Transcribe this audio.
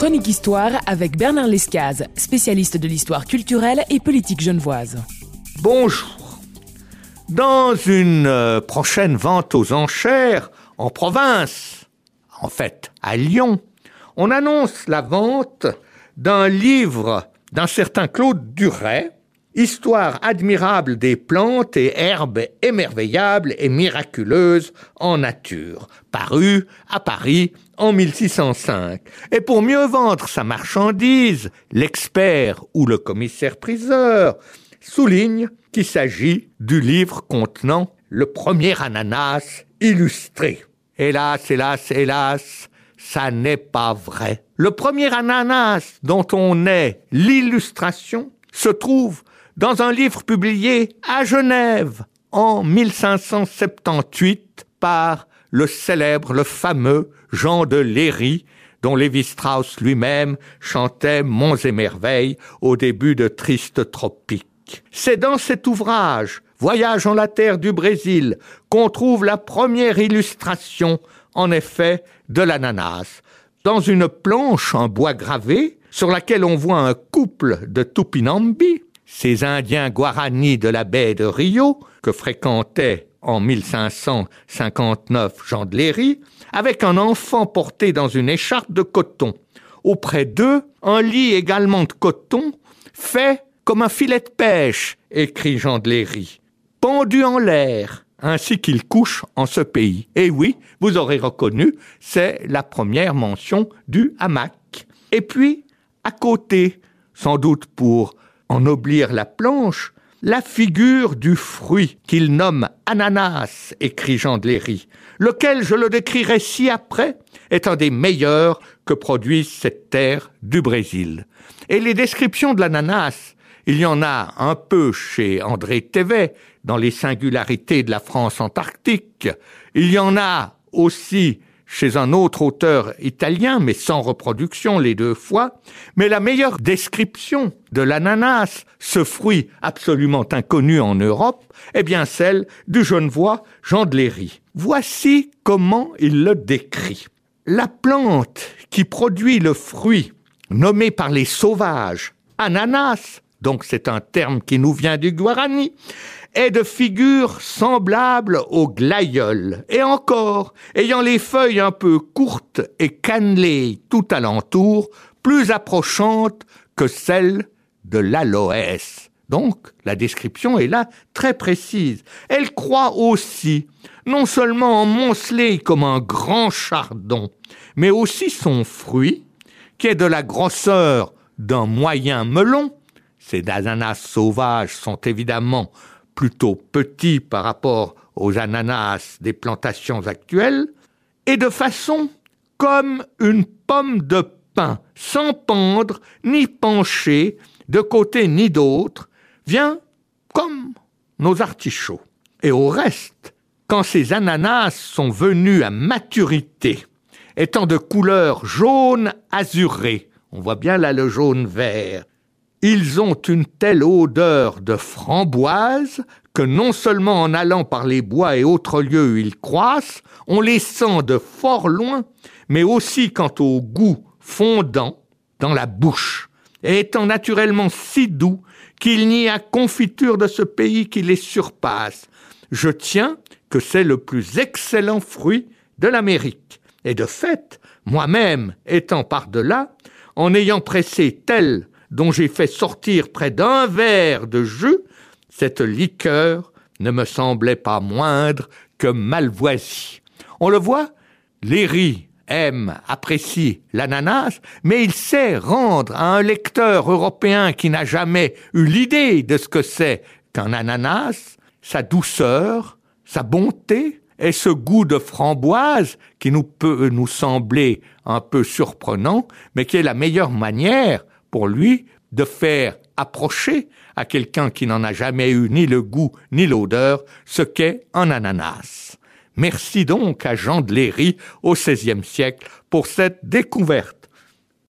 Chronique Histoire avec Bernard Lescaz, spécialiste de l'histoire culturelle et politique genevoise. Bonjour. Dans une prochaine vente aux enchères en province, en fait à Lyon, on annonce la vente d'un livre d'un certain Claude Duret, Histoire admirable des plantes et herbes émerveillables et miraculeuses en nature, paru à Paris en 1605. Et pour mieux vendre sa marchandise, l'expert ou le commissaire-priseur souligne qu'il s'agit du livre contenant le premier ananas illustré. Hélas, hélas, hélas, ça n'est pas vrai. Le premier ananas dont on est l'illustration se trouve dans un livre publié à Genève en 1578 par le fameux Jean de Léry, dont Lévi-Strauss lui-même chantait Monts et merveilles au début de Tristes tropiques. C'est dans cet ouvrage, Voyage en la terre du Brésil, qu'on trouve la première illustration, en effet, de l'ananas. Dans une planche en bois gravé, sur laquelle on voit un couple de Tupinambi, ces Indiens Guaranis de la baie de Rio, que fréquentait en 1559 Jean de Léry, avec un enfant porté dans une écharpe de coton. Auprès d'eux, un lit également de coton, fait comme un filet de pêche, écrit Jean de Léry, pendu en l'air, ainsi qu'il couche en ce pays. Et oui, vous aurez reconnu, c'est la première mention du hamac. Et puis, à côté, sans doute pour ennoblir la planche, la figure du fruit qu'il nomme ananas, écrit Jean de Léry, lequel, je le décrirai ci-après, est un des meilleurs que produise cette terre du Brésil. Et les descriptions de l'ananas, il y en a un peu chez André Thévet, dans les singularités de la France antarctique. Il y en a aussi chez un autre auteur italien, mais sans reproduction les deux fois. Mais la meilleure description de l'ananas, ce fruit absolument inconnu en Europe, est bien celle du Genevois Jean de Léry. Voici comment il le décrit. La plante qui produit le fruit, nommé par les sauvages ananas, donc c'est un terme qui nous vient du Guarani, est de figure semblable au glaïeul, et encore, ayant les feuilles un peu courtes et cannelées tout alentour, plus approchantes que celles de l'aloès. Donc, la description est là très précise. Elle croît aussi, non seulement moncelé comme un grand chardon, mais aussi son fruit, qui est de la grosseur d'un moyen melon. Ces ananas sauvages sont évidemment plutôt petits par rapport aux ananas des plantations actuelles, et de façon comme une pomme de pin, sans pendre ni pencher de côté ni d'autre, vient comme nos artichauts. Et au reste, quand ces ananas sont venus à maturité, étant de couleur jaune azurée, on voit bien là le jaune vert, ils ont une telle odeur de framboise que non seulement en allant par les bois et autres lieux où ils croissent, on les sent de fort loin, mais aussi quant au goût fondant dans la bouche, et étant naturellement si doux qu'il n'y a confiture de ce pays qui les surpasse. Je tiens que c'est le plus excellent fruit de l'Amérique. Et de fait, moi-même étant par-delà, en ayant pressé tel dont j'ai fait sortir près d'un verre de jus, cette liqueur ne me semblait pas moindre que malvoisie. On le voit, Léry apprécie l'ananas, mais il sait rendre à un lecteur européen qui n'a jamais eu l'idée de ce que c'est qu'un ananas, sa douceur, sa bonté et ce goût de framboise qui peut nous sembler un peu surprenant, mais qui est la meilleure manière pour lui de faire approcher à quelqu'un qui n'en a jamais eu ni le goût ni l'odeur ce qu'est un ananas. Merci donc à Jean de Léry au XVIe siècle pour cette découverte.